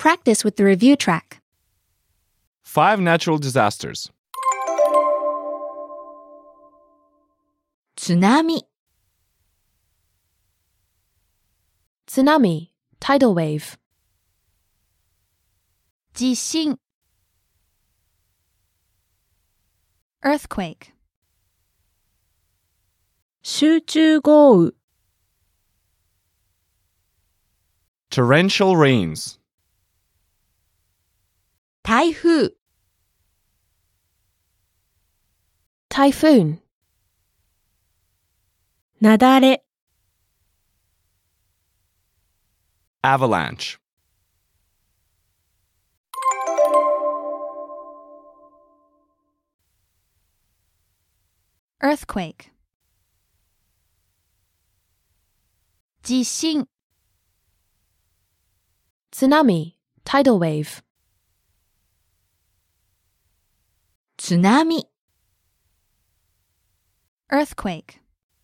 practice with the review track. 5 natural disasters. 津波 Tsunami, tidal wave. 地震 Earthquake. 集中豪雨 Torrential rains. 台風 Typhoon. 雪崩 Avalanche. Earthquake. 地震 Tsunami, tidal wave. 津波 Earthquake.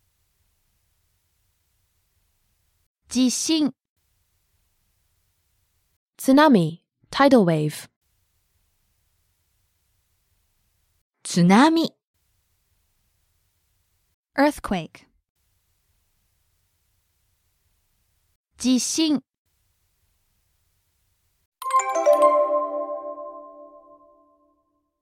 地震 Tsunami, tidal wave. 津波 Earthquake. 地震